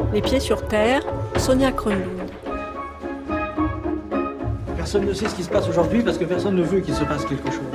Les pieds sur terre, Sonia Kronlund. Personne ne sait ce qui se passe aujourd'hui parce que personne ne veut qu'il se passe quelque chose.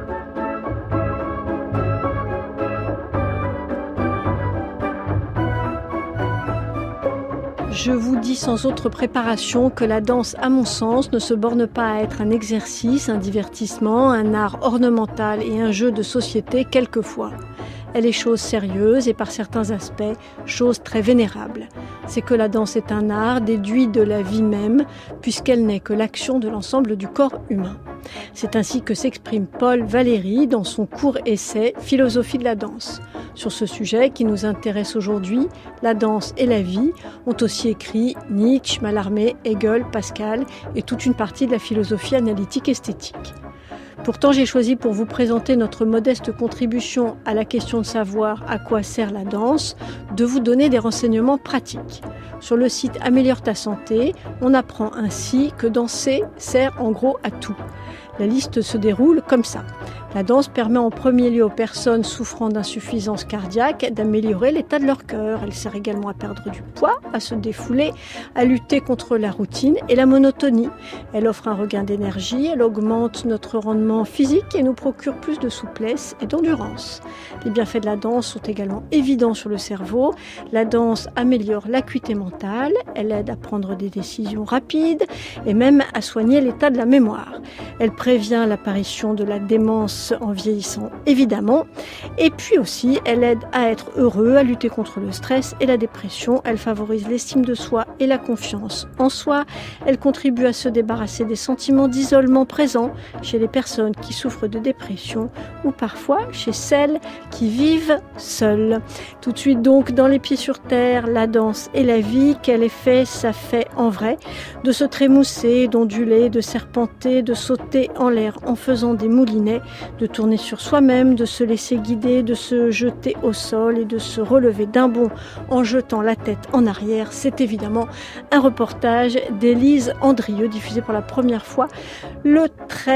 Je vous dis sans autre préparation que la danse, à mon sens, ne se borne pas à être un exercice, un divertissement, un art ornemental et un jeu de société quelquefois. Elle est chose sérieuse et par certains aspects, chose très vénérable. C'est que la danse est un art déduit de la vie même, puisqu'elle n'est que l'action de l'ensemble du corps humain. C'est ainsi que s'exprime Paul Valéry dans son court essai « Philosophie de la danse ». Sur ce sujet qui nous intéresse aujourd'hui, la danse et la vie, ont aussi écrit Nietzsche, Mallarmé, Hegel, Pascal et toute une partie de la philosophie analytique esthétique. Pourtant, j'ai choisi pour vous présenter notre modeste contribution à la question de savoir à quoi sert la danse, de vous donner des renseignements pratiques. Sur le site Améliore ta santé, on apprend ainsi que danser sert en gros à tout. La liste se déroule comme ça. La danse permet en premier lieu aux personnes souffrant d'insuffisance cardiaque d'améliorer l'état de leur cœur. Elle sert également à perdre du poids, à se défouler, à lutter contre la routine et la monotonie. Elle offre un regain d'énergie, elle augmente notre rendement physique et nous procure plus de souplesse et d'endurance. Les bienfaits de la danse sont également évidents sur le cerveau. La danse améliore l'acuité mentale, elle aide à prendre des décisions rapides et même à soigner l'état de la mémoire. Elle prévient l'apparition de la démence en vieillissant, évidemment. Et puis aussi, elle aide à être heureux, à lutter contre le stress et la dépression. Elle favorise l'estime de soi et la confiance en soi. Elle contribue à se débarrasser des sentiments d'isolement présents chez les personnes qui souffrent de dépression ou parfois chez celles qui vivent seules. Tout de suite donc, dans Les pieds sur terre, la danse et la vie, quel effet ça fait en vrai de se trémousser, d'onduler, de serpenter, de sauter en l'air en faisant des moulinets, de tourner sur soi-même, de se laisser guider, de se jeter au sol et de se relever d'un bond en jetant la tête en arrière. C'est évidemment un reportage d'Élise Andrieux, diffusé pour la première fois le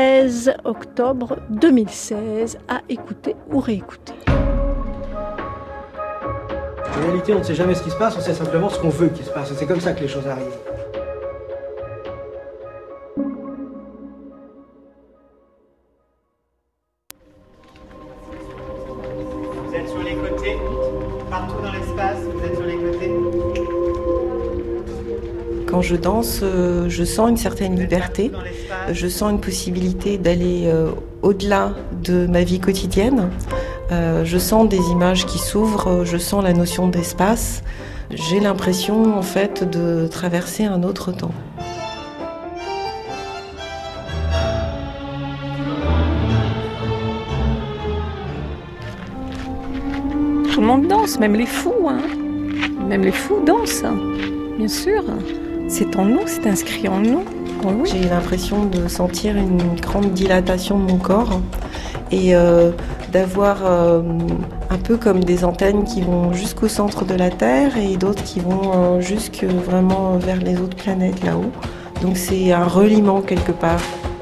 13 octobre 2016, à écouter ou réécouter. En réalité, on ne sait jamais ce qui se passe, on sait simplement ce qu'on veut qu'il se passe. Et c'est comme ça que les choses arrivent. Vous êtes sur les côtés, partout dans l'espace, vous êtes sur les côtés. Quand je danse, je sens une certaine liberté, je sens une possibilité d'aller au-delà de ma vie quotidienne. Je sens des images qui s'ouvrent, je sens la notion d'espace. J'ai l'impression en fait de traverser un autre temps. Tout le monde danse, même les fous. Même les fous dansent, bien sûr. C'est en nous, c'est inscrit en nous. Oh oui. J'ai l'impression de sentir une grande dilatation de mon corps et d'avoir un peu comme des antennes qui vont jusqu'au centre de la Terre et d'autres qui vont jusque vraiment vers les autres planètes là-haut. Donc c'est un reliement quelque part.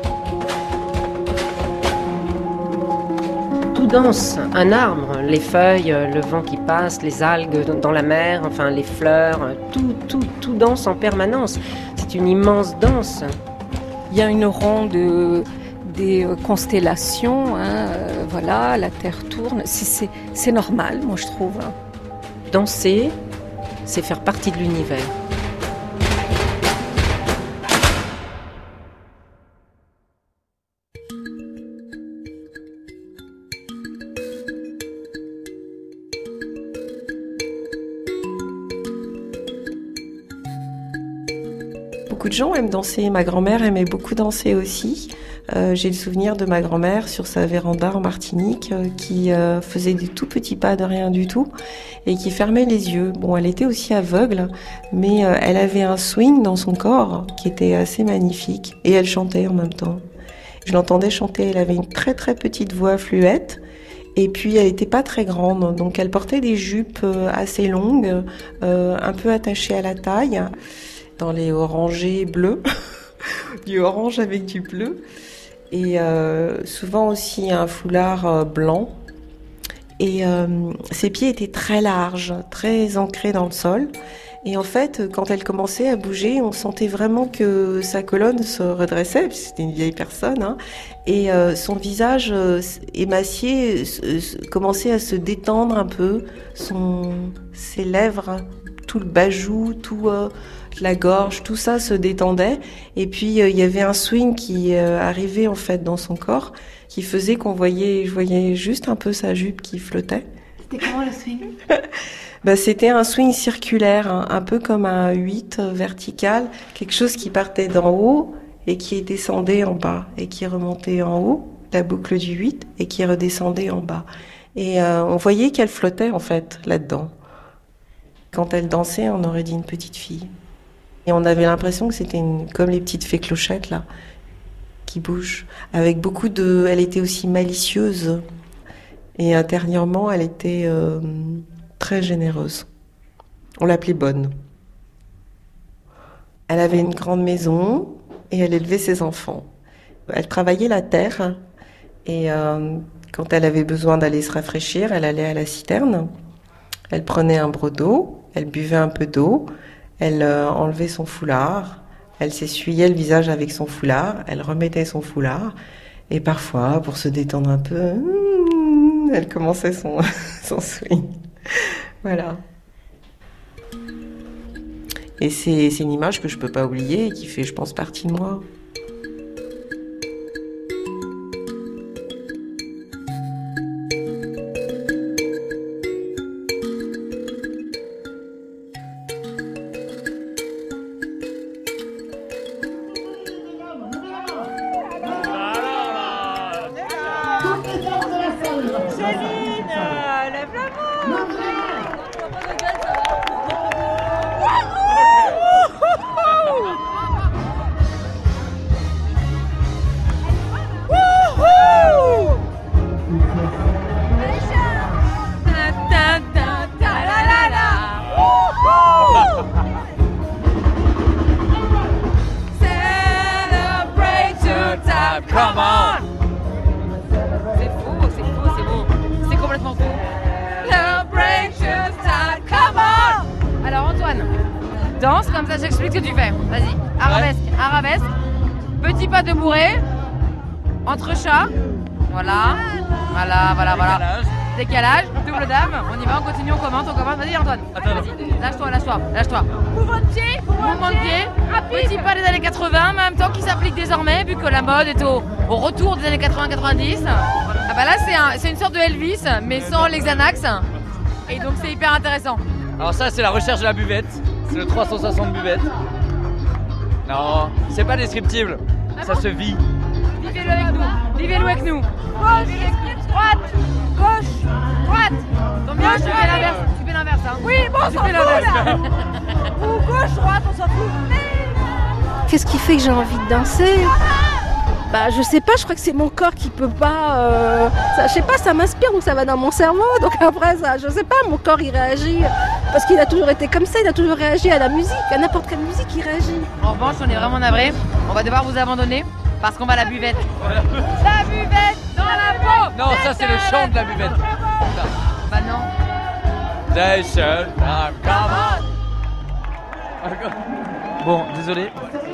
Tout danse, un arbre, les feuilles, le vent qui passe, les algues dans la mer, enfin les fleurs, tout danse en permanence. C'est une immense danse. Il y a une ronde des constellations, voilà, la Terre tourne, c'est normal, moi je trouve. Danser, c'est faire partie de l'univers. Beaucoup de gens aiment danser, ma grand-mère aimait beaucoup danser aussi. J'ai le souvenir de ma grand-mère sur sa véranda en Martinique qui faisait des tout petits pas de rien du tout et qui fermait les yeux. Bon, elle était aussi aveugle, mais elle avait un swing dans son corps qui était assez magnifique et elle chantait en même temps. Je l'entendais chanter, elle avait une très très petite voix fluette. Et puis elle n'était pas très grande, donc elle portait des jupes assez longues, un peu attachées à la taille, dans les orangés bleus, du orange avec du bleu, et souvent aussi un foulard blanc. Et ses pieds étaient très larges, très ancrés dans le sol. Et en fait, quand elle commençait à bouger, on sentait vraiment que sa colonne se redressait, puisque c'était une vieille personne, hein, et son visage émacié commençait à se détendre un peu, ses lèvres, tout le bas-joue, la gorge, tout ça se détendait. Et puis il y avait un swing qui arrivait en fait dans son corps, qui faisait je voyais juste un peu sa jupe qui flottait. C'était comment le swing? C'était un swing circulaire, hein, un peu comme un 8 vertical, quelque chose qui partait d'en haut et qui descendait en bas, et qui remontait en haut, la boucle du 8, et qui redescendait en bas. Et on voyait qu'elle flottait en fait là-dedans. Quand elle dansait, on aurait dit une petite fille. Et on avait l'impression que c'était comme les petites fées clochettes là, qui bougent, avec elle était aussi malicieuse, et intérieurement elle était très généreuse. On l'appelait Bonne. Elle avait une grande maison et elle élevait ses enfants. Elle travaillait la terre et quand elle avait besoin d'aller se rafraîchir, elle allait à la citerne. Elle prenait un broc d'eau, elle buvait un peu d'eau, elle enlevait son foulard, elle s'essuyait le visage avec son foulard, elle remettait son foulard et parfois, pour se détendre un peu, elle commençait son swing. Voilà. Et c'est une image que je peux pas oublier et qui fait, je pense, partie de moi. Danse, comme ça j'explique ce que tu fais. Vas-y, arabesque, petit pas de bourré, entrechat, voilà. Décalage, double dame, on y va, on continue, on commente, vas-y Antoine, vas-y, lâche-toi. Mouvement de pied, petit pas des années 80, mais en même temps qui s'applique désormais, vu que la mode est au retour des années 80-90. Ah bah là c'est une sorte de Elvis, mais sans les Xanax, et donc c'est hyper intéressant. Alors ça c'est la recherche de la buvette. C'est le 360 buvette. Non, c'est pas descriptible. Ça se vit. Vivez-le avec nous. Gauche, droite. Tant bien, tu fais l'inverse. Hein. Oui, bon, on s'en fout là. Ou gauche, droite, on s'en fout. Qu'est-ce qui fait que j'ai envie de danser ? Je sais pas, je crois que c'est mon corps qui peut pas... je sais pas, ça m'inspire, donc ça va dans mon cerveau. Donc après, je sais pas, mon corps il réagit. Parce qu'il a toujours été comme ça, il a toujours réagi à la musique, à n'importe quelle musique il réagit. En revanche, on est vraiment navrés, on va devoir vous abandonner parce qu'on va à la buvette. La buvette dans la peau. Non, ça c'est le chant de la buvette. Bah non. Jason, come on. Bon, désolé.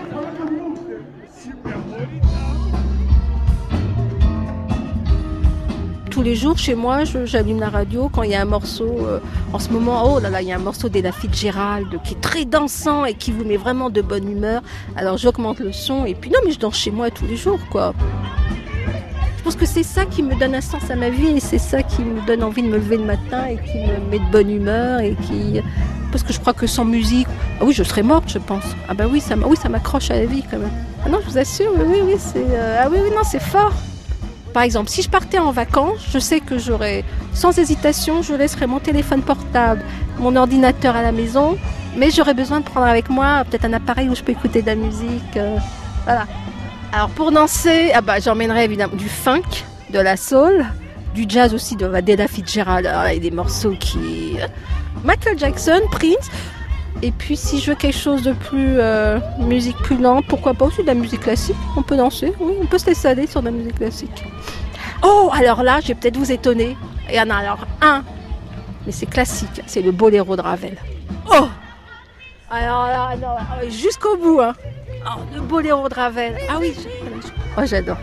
Tous les jours, chez moi, j'allume la radio quand il y a un morceau, en ce moment, il y a un morceau d'Ella Fitzgerald qui est très dansant et qui vous met vraiment de bonne humeur. Alors j'augmente le son et puis non, mais je danse chez moi tous les jours, quoi. Je pense que c'est ça qui me donne un sens à ma vie et c'est ça qui me donne envie de me lever le matin et qui me met de bonne humeur et qui... Parce que je crois que sans musique, je serais morte, je pense. Ça m'accroche à la vie quand même. Ah non, je vous assure, c'est fort. Par exemple, si je partais en vacances, je sais que sans hésitation, je laisserais mon téléphone portable, mon ordinateur à la maison, mais j'aurais besoin de prendre avec moi peut-être un appareil où je peux écouter de la musique. Voilà. Alors pour danser, j'emmènerais évidemment du funk, de la soul, du jazz aussi, d'Ella Fitzgerald. Alors, il y a des morceaux qui... Michael Jackson, Prince. Et puis si je veux quelque chose de plus musique plus lente, pourquoi pas aussi de la musique classique. On peut danser, oui, on peut se laisser aller sur de la musique classique. Oh, alors là, je vais peut-être vous étonner. Il y en a alors un, mais c'est classique, c'est le boléro de Ravel. Oh! Alors là, non, jusqu'au bout, hein. Oh, le boléro de Ravel. Ah oui, j'adore.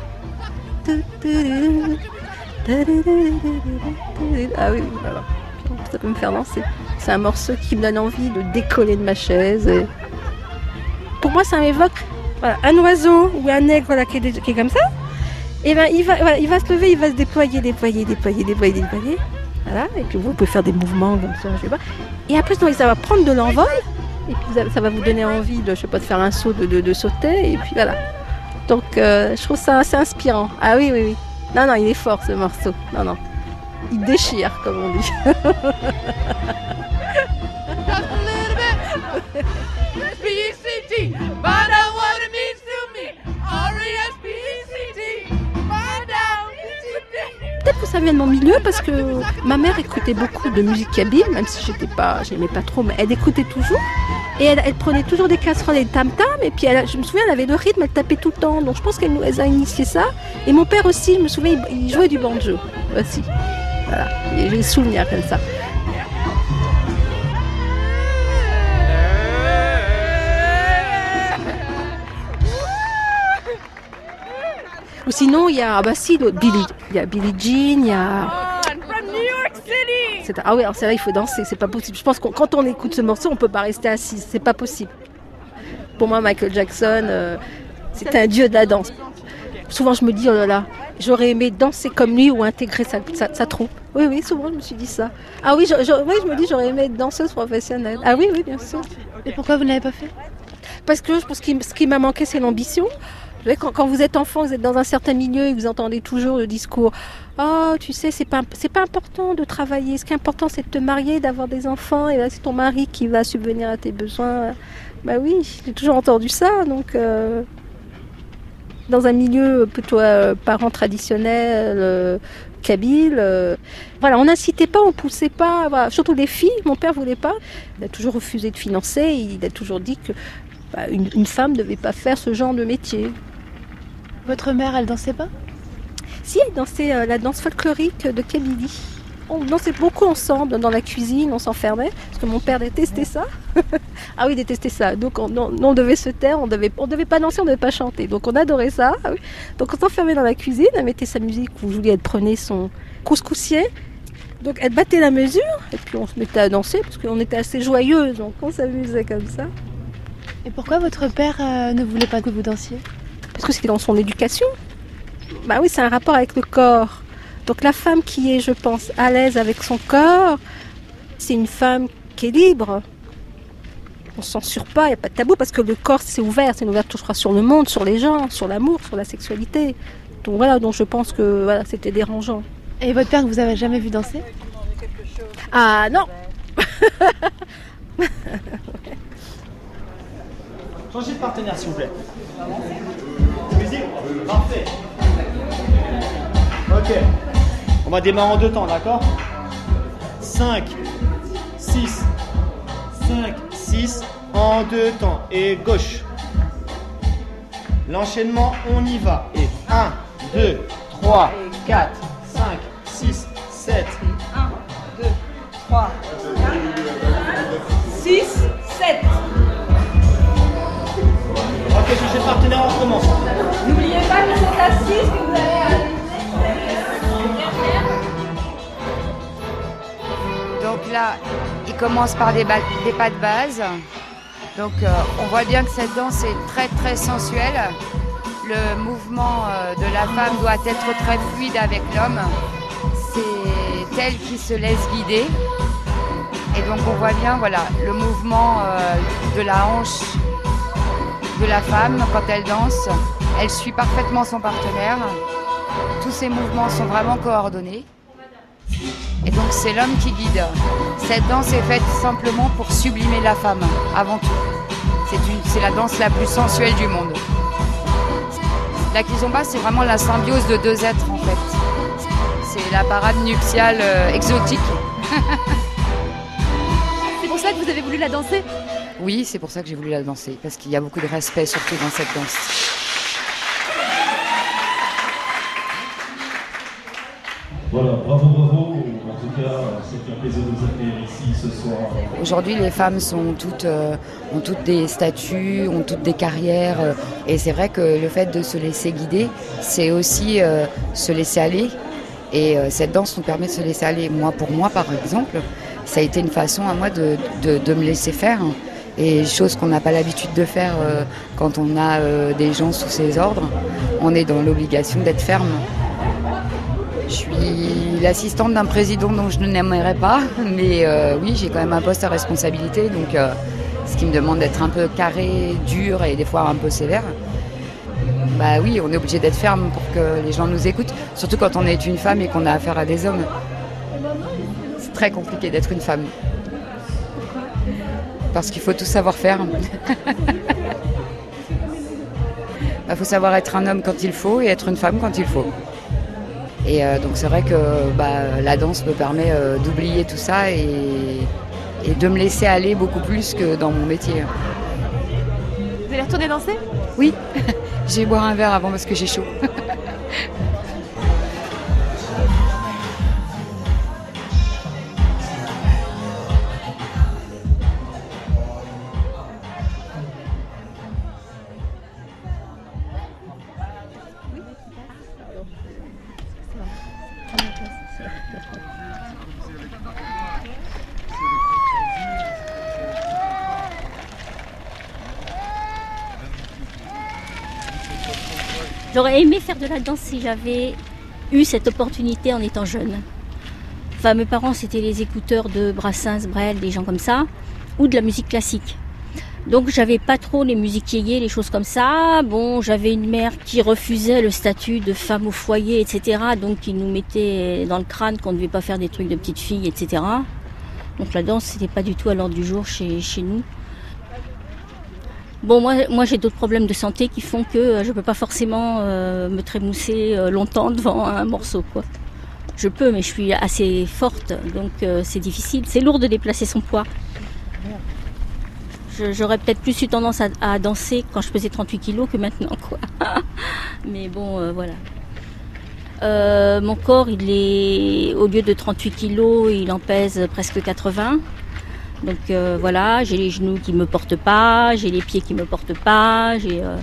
Ah oui, voilà. Ça peut me faire danser. C'est un morceau qui me donne envie de décoller de ma chaise. Et... Pour moi, ça m'évoque un oiseau ou un aigle qui est comme ça. Et ben, il va se lever, il va se déployer. Voilà. Et puis vous pouvez faire des mouvements comme ça, je sais pas. Et après, ça va prendre de l'envol. Et puis ça va vous donner envie de faire un saut, de sauter. Et puis voilà. Donc, je trouve ça assez inspirant. Ah oui. Non, il est fort ce morceau. Non. Il déchire, comme on dit. Peut-être que ça vient de mon milieu parce que ma mère écoutait beaucoup de musique kabyle, même si j'aimais pas trop, mais elle écoutait toujours. Et elle prenait toujours des casseroles et des tam-tams, et puis je me souviens, elle avait le rythme, elle tapait tout le temps. Donc je pense qu'elle nous a initié ça. Et mon père aussi, je me souviens, il jouait du banjo aussi. Voilà, j'ai des souvenirs comme ça. Ou sinon, il y a Billie Jean, il y a... Ah oui, alors c'est là, il faut danser, c'est pas possible. Je pense que quand on écoute ce morceau, on peut pas rester assis, c'est pas possible. Pour moi, Michael Jackson, c'était un dieu de la danse. Souvent, je me dis, oh là là, j'aurais aimé danser comme lui ou intégrer sa troupe. Oui, souvent, je me suis dit ça. Ah oui, je me dis, j'aurais aimé être danseuse professionnelle. Ah oui, bien sûr. Et pourquoi vous ne l'avez pas fait ? Parce que je pense que ce qui m'a manqué, c'est l'ambition. Quand vous êtes enfant, vous êtes dans un certain milieu et vous entendez toujours le discours « Oh, tu sais, c'est pas important de travailler. Ce qui est important, c'est de te marier, d'avoir des enfants. Et là, c'est ton mari qui va subvenir à tes besoins. » Bah oui, j'ai toujours entendu ça. Donc, dans un milieu plutôt parents traditionnels, kabyle, voilà, on n'incitait pas, on poussait pas. Voilà. Surtout les filles, mon père voulait pas. Il a toujours refusé de financer. Il a toujours dit que une femme ne devait pas faire ce genre de métier. Votre mère, elle dansait pas ? Si, elle dansait la danse folklorique de Kabylie. On dansait beaucoup ensemble dans la cuisine, on s'enfermait, parce que mon père détestait ça. Ah oui, il détestait ça. Donc on devait se taire, on devait pas danser, on devait pas chanter. Donc on adorait ça. Ah oui. Donc on s'enfermait dans la cuisine, elle mettait sa musique où Juliette prenait son couscoussier. Donc elle battait la mesure, et puis on se mettait à danser, parce qu'on était assez joyeuses, donc on s'amusait comme ça. Et pourquoi votre père ne voulait pas que vous dansiez ? Parce que c'était dans son éducation. Bah oui, c'est un rapport avec le corps. Donc la femme qui est, je pense, à l'aise avec son corps, c'est une femme qui est libre. On ne censure pas, il n'y a pas de tabou, parce que le corps, c'est ouvert. C'est une ouverture, je crois, sur le monde, sur les gens, sur l'amour, sur la sexualité. Donc voilà, donc je pense que voilà, c'était dérangeant. Et votre père ne vous avait jamais vu danser ? Ah non. Changez de partenaire, s'il vous plaît. Musique, parfait. Ok. On va démarrer en 2 temps, d'accord ? 5, 6, 5, 6, en 2 temps. Et gauche. L'enchaînement, on y va. Et 1, 2, 3, 4, 5, 6, 7. 1, 2, 3, 6, 7. Ok, changez de partenaire, on recommence. N'oubliez pas que c'est à 6 que vous allez Donc là, il commence par des pas de base. Donc on voit bien que cette danse est très très sensuelle. Le mouvement de la femme doit être très fluide avec l'homme. C'est elle qui se laisse guider. Et donc on voit bien le mouvement de la hanche de la femme quand elle danse. Elle suit parfaitement son partenaire. Tous ces mouvements sont vraiment coordonnés. Et donc c'est l'homme qui guide. Cette danse est faite simplement pour sublimer la femme, avant tout. C'est la danse la plus sensuelle du monde. La kizomba, c'est vraiment la symbiose de 2 êtres en fait. C'est la parade nuptiale exotique. C'est pour ça que vous avez voulu la danser ? Oui, c'est pour ça que j'ai voulu la danser, parce qu'il y a beaucoup de respect surtout dans cette danse. Voilà, bravo. c'est un plaisir de vous accueillir ici ce soir. Aujourd'hui, les femmes ont toutes des statuts, ont toutes des carrières. Et c'est vrai que le fait de se laisser guider, c'est aussi se laisser aller. Et cette danse nous permet de se laisser aller. Pour moi, par exemple, ça a été une façon à moi de me laisser faire. Et chose qu'on n'a pas l'habitude de faire quand on a des gens sous ses ordres. On est dans l'obligation d'être ferme. Je suis l'assistante d'un président dont je n'aimerais pas, mais oui, j'ai quand même un poste à responsabilité, donc ce qui me demande d'être un peu carré, dur et des fois un peu sévère. Bah oui, on est obligé d'être ferme pour que les gens nous écoutent, surtout quand on est une femme et qu'on a affaire à des hommes. C'est très compliqué d'être une femme. Parce qu'il faut tout savoir faire. Faut savoir être un homme quand il faut et être une femme quand il faut. Et donc c'est vrai que la danse me permet d'oublier tout ça et de me laisser aller beaucoup plus que dans mon métier. Vous allez retourner danser ? Oui, je vais boire un verre avant parce que j'ai chaud. J'aurais aimé faire de la danse si j'avais eu cette opportunité en étant jeune. Enfin, mes parents, c'était les écouteurs de Brassens, Brel, des gens comme ça, ou de la musique classique. Donc, j'avais pas trop les musiques yéyé, les choses comme ça. Bon, j'avais une mère qui refusait le statut de femme au foyer, etc. Donc, qui nous mettait dans le crâne qu'on ne devait pas faire des trucs de petite fille, etc. Donc, la danse, c'était pas du tout à l'ordre du jour chez nous. Bon, moi j'ai d'autres problèmes de santé qui font que je peux pas forcément me trémousser longtemps devant un morceau, quoi. Je peux, mais je suis assez forte, donc c'est difficile. C'est lourd de déplacer son poids. J'aurais peut-être plus eu tendance à danser quand je pesais 38 kilos que maintenant, quoi. Mais bon, voilà. Mon corps, il est, au lieu de 38 kilos, il en pèse presque 80. Donc voilà, j'ai les genoux qui ne me portent pas, j'ai les pieds qui ne me portent pas.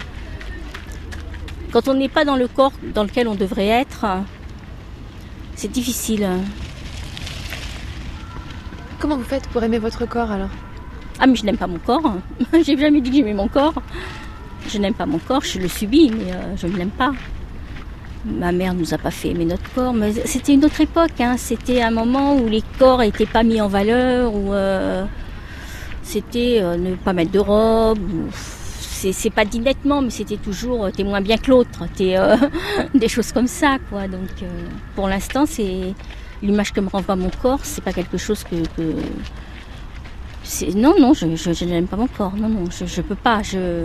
Quand on n'est pas dans le corps dans lequel on devrait être, c'est difficile. Comment vous faites pour aimer votre corps alors ? Ah mais je n'aime pas mon corps. J'ai jamais dit que j'aimais mon corps. Je n'aime pas mon corps, je le subis, mais je ne l'aime pas. Ma mère nous a pas fait aimer notre corps, mais c'était une autre époque. Hein. C'était un moment où les corps n'étaient pas mis en valeur, où c'était ne pas mettre de robe. C'est pas dit nettement, mais c'était toujours t'es moins bien que l'autre, des choses comme ça, quoi. Donc pour l'instant, c'est l'image que me renvoie mon corps, c'est pas quelque chose que non, je n'aime pas mon corps. Non, je peux pas.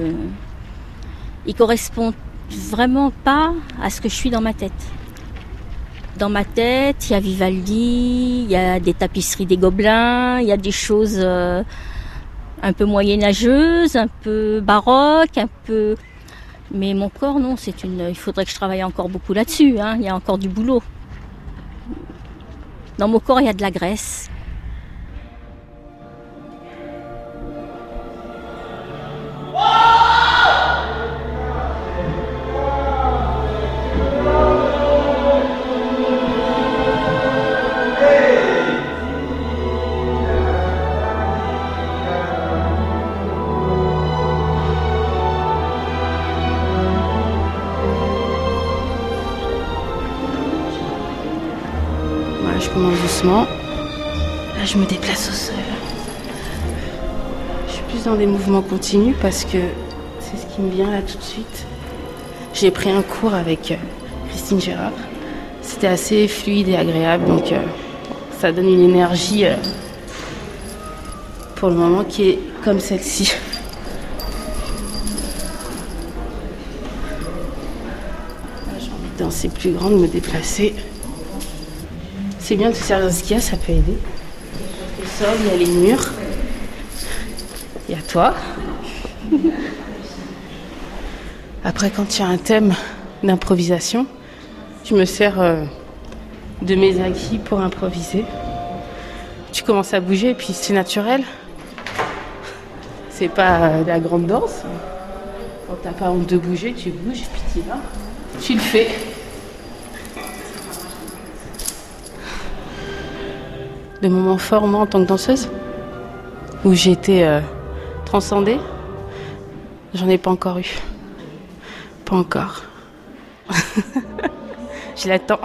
Il correspond vraiment pas à ce que je suis dans ma tête. Dans ma tête, il y a Vivaldi, il y a des tapisseries des Gobelins, il y a des choses un peu moyenâgeuses, un peu baroques, un peu... Mais mon corps, non, il faudrait que je travaille encore beaucoup là-dessus, hein. Il y a encore du boulot. Dans mon corps, il y a de la graisse. Je commence doucement. Là, je me déplace au sol. Je suis plus dans des mouvements continus parce que c'est ce qui me vient là tout de suite. J'ai pris un cours avec Christine Gérard. C'était assez fluide et agréable, donc ça donne une énergie pour le moment qui est comme celle-ci. Là, j'ai envie de danser plus grand, de me déplacer. C'est bien de se servir de ce qu'il y a, ça peut aider. Le sol, il y a les murs. Il y a toi. Après, quand il y a un thème d'improvisation, je me sers de mes acquis pour improviser. tu commences à bouger et puis c'est naturel. C'est pas de la grande danse. Quand t'as pas honte de bouger, tu bouges et puis tu y vas. Tu le fais. Le moment fort, moi, en tant que danseuse, où j'ai été transcendée, j'en ai pas encore eu. Pas encore. Je l'attends.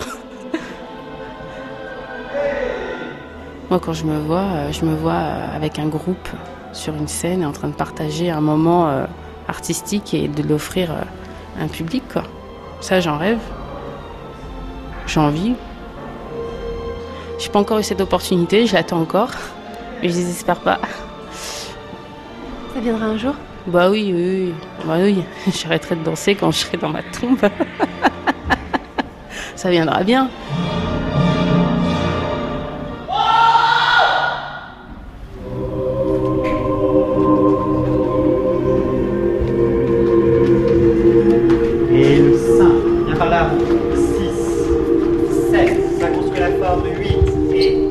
Moi, quand je me vois avec un groupe sur une scène en train de partager un moment artistique et de l'offrir à un public, quoi. Ça, j'en rêve. J'ai envie. J'ai pas encore eu cette opportunité, je l'attends encore, mais je désespère pas. Ça viendra un jour ? Bah oui. J'arrêterai de danser quand je serai dans ma tombe. Ça viendra bien. Et le 5, viens par là. 6, 7, ça construit la forme. 8 et...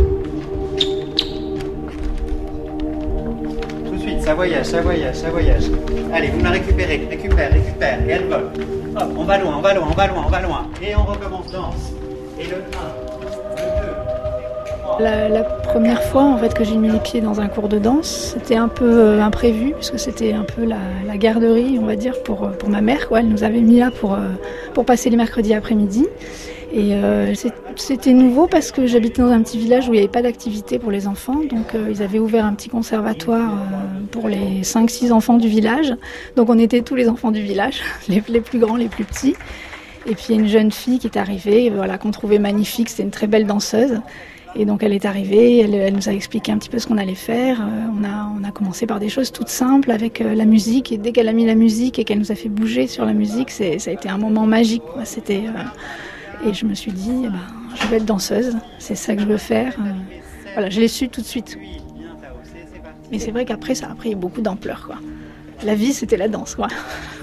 Tout de suite, ça voyage. Allez, vous me la récupérez, récupère, et elle vole. Hop, on va loin. Et on recommence, danse. Et le 1, le 2... La première fois en fait que j'ai mis les pieds dans un cours de danse, c'était un peu imprévu puisque c'était un peu la garderie, on va dire, pour ma mère, quoi. Elle nous avait mis là pour passer les mercredis après-midi. Et c'était nouveau parce que j'habitais dans un petit village où il n'y avait pas d'activité pour les enfants. Donc ils avaient ouvert un petit conservatoire pour les 5-6 enfants du village. Donc on était tous les enfants du village, les plus grands, les plus petits. Et puis il y a une jeune fille qui est arrivée, voilà, qu'on trouvait magnifique, c'était une très belle danseuse. Et donc elle est arrivée, elle nous a expliqué un petit peu ce qu'on allait faire. On a commencé par des choses toutes simples avec la musique. Et dès qu'elle a mis la musique et qu'elle nous a fait bouger sur la musique, ça a été un moment magique. Et je me suis dit, je vais être danseuse, c'est ça que je veux faire. Voilà, je l'ai su tout de suite. Mais c'est vrai qu'après, ça a pris beaucoup d'ampleur, quoi. La vie, c'était la danse, quoi.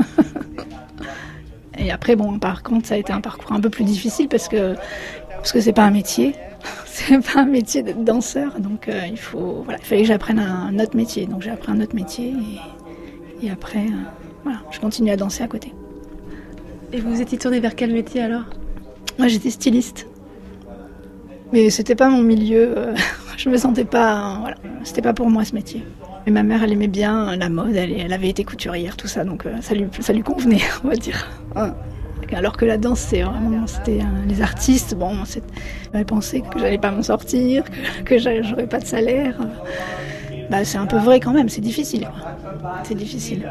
Et après, par contre, ça a été un parcours un peu plus difficile parce que c'est pas un métier. C'est pas un métier d'être danseur, donc il fallait que j'apprenne un autre métier. Donc j'ai appris un autre métier et après, je continue à danser à côté. Et vous vous étiez tournée vers quel métier alors ? Moi, j'étais styliste. Mais c'était pas mon milieu. Je me sentais pas... c'était pas pour moi ce métier. Mais ma mère, elle aimait bien la mode. Elle avait été couturière, tout ça. Donc ça lui convenait, on va dire. Alors que la danse, c'était les artistes. Bon, j'avais pensé que j'allais pas m'en sortir, que j'aurais pas de salaire. C'est un peu vrai quand même. C'est difficile, quoi. C'est difficile.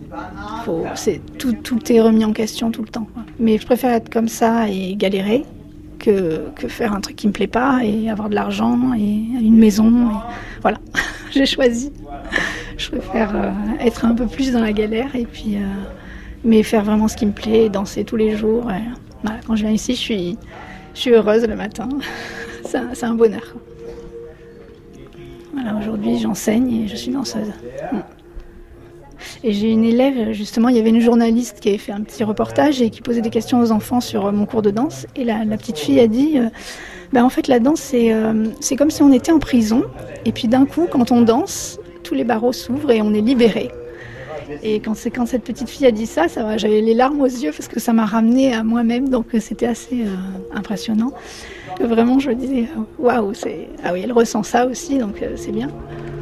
Tout est remis en question tout le temps, quoi. Mais je préfère être comme ça et galérer que faire un truc qui me plaît pas et avoir de l'argent et une maison. Et voilà, j'ai choisi. Je préfère être un peu plus dans la galère et puis, mais faire vraiment ce qui me plaît, danser tous les jours. Et, voilà, quand je viens ici, je suis heureuse le matin. C'est un bonheur, quoi. Voilà, aujourd'hui, j'enseigne et je suis danseuse. Et j'ai une élève, justement, il y avait une journaliste qui avait fait un petit reportage et qui posait des questions aux enfants sur mon cours de danse. Et la petite fille a dit, en fait, la danse, c'est comme si on était en prison. Et puis d'un coup, quand on danse, tous les barreaux s'ouvrent et on est libéré. Et quand cette petite fille a dit ça, j'avais les larmes aux yeux parce que ça m'a ramenée à moi-même. Donc c'était assez impressionnant. Vraiment, je me disais, waouh, ah oui, elle ressent ça aussi, donc c'est bien.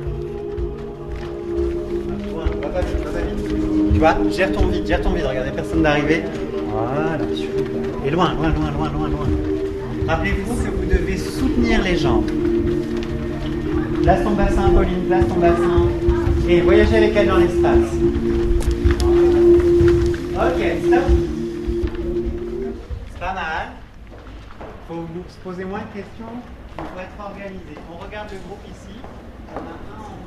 Tu vois, gère ton vide, regardez personne d'arriver. Voilà, et loin. Rappelez-vous que vous devez soutenir les jambes. Place ton bassin, Pauline, place ton bassin. Et voyagez avec elle dans l'espace. Ok, stop. C'est pas mal. Faut vous poser moins de questions pour être organisé. On regarde le groupe ici. On a un en haut.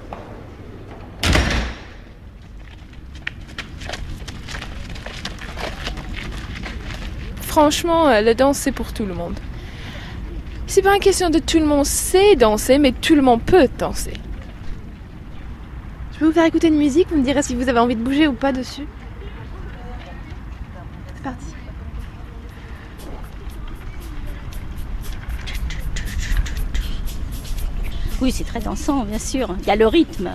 Franchement, la danse, c'est pour tout le monde. C'est pas une question de tout le monde sait danser, mais tout le monde peut danser. Je peux vous faire écouter une musique, vous me direz si vous avez envie de bouger ou pas dessus. C'est parti. Oui, c'est très dansant, bien sûr. Il y a le rythme.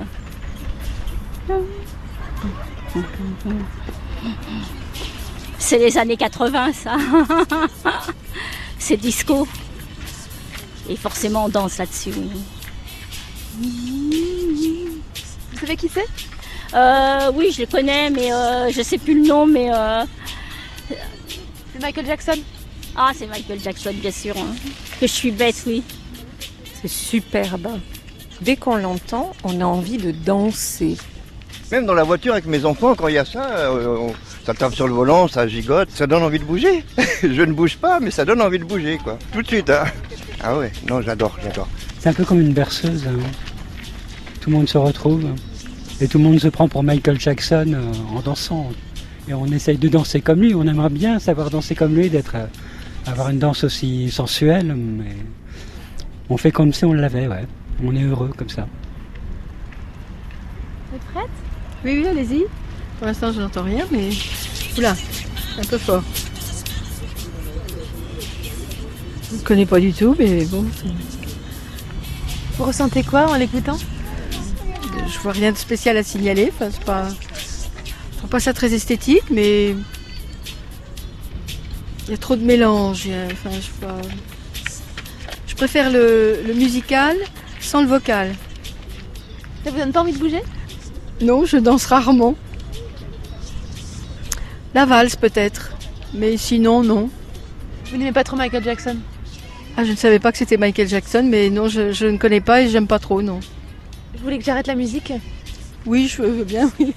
C'est les années 80, ça. C'est disco. Et forcément, on danse là-dessus. Vous savez qui c'est ? Oui, je le connais, mais je sais plus le nom, mais... C'est Michael Jackson. Ah, c'est Michael Jackson, bien sûr. Hein. Que je suis bête, oui. C'est superbe. Dès qu'on l'entend, on a envie de danser. Même dans la voiture avec mes enfants, quand il y a ça, ça tape sur le volant, ça gigote, ça donne envie de bouger. Je ne bouge pas, mais ça donne envie de bouger, quoi. Tout de suite, hein. Ah ouais, non, j'adore. C'est un peu comme une berceuse. Hein. Tout le monde se retrouve. Et tout le monde se prend pour Michael Jackson en dansant. Et on essaye de danser comme lui. On aimerait bien savoir danser comme lui, avoir une danse aussi sensuelle. Mais on fait comme si on l'avait, ouais. On est heureux comme ça. Vous êtes prête ? Oui, allez-y. Pour l'instant, je n'entends rien, mais... Oula, c'est un peu fort. Je ne connais pas du tout, mais bon... Vous ressentez quoi en l'écoutant ? Je vois rien de spécial à signaler. Enfin, c'est pas... Je trouve pas ça très esthétique, mais... Il y a trop de mélange. Enfin, je préfère le musical sans le vocal. Ça vous donne pas envie de bouger ? Non, je danse rarement. La valse peut-être, mais sinon non. Vous n'aimez pas trop Michael Jackson ? Ah, je ne savais pas que c'était Michael Jackson, mais non, je ne connais pas et j'aime pas trop, non. Vous voulez que j'arrête la musique ? Oui, je veux bien, oui.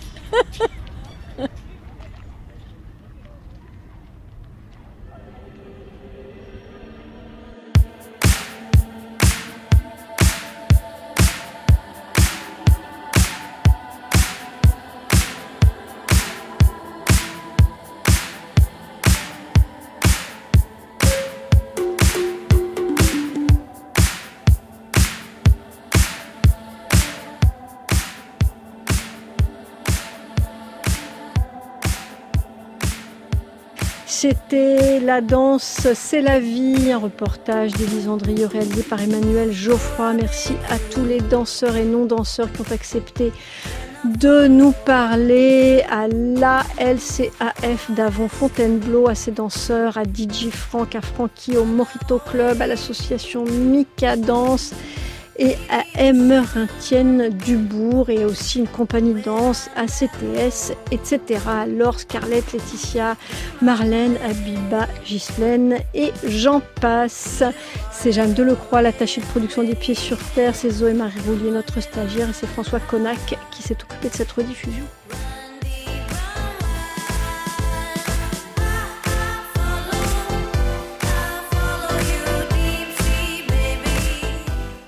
C'était La danse, c'est la vie, un reportage d'Élise Andrieux réalisé par Emmanuel Geoffroy. Merci à tous les danseurs et non-danseurs qui ont accepté de nous parler, à l'ALCAF d'Avon Fontainebleau, à ses danseurs, à DJ Franck, à Francky, au Morito Club, à l'association Mika Danse et à Emerentienne Dubourg et aussi une compagnie de danse, ACTS, etc. Laure, Scarlett, Laetitia, Marlène, Abiba, Ghislaine et j'en passe. C'est Jeanne Delecroix, l'attachée de production des Pieds sur Terre, c'est Zoé Marie Roulier, notre stagiaire, et c'est François Connac qui s'est occupé de cette rediffusion.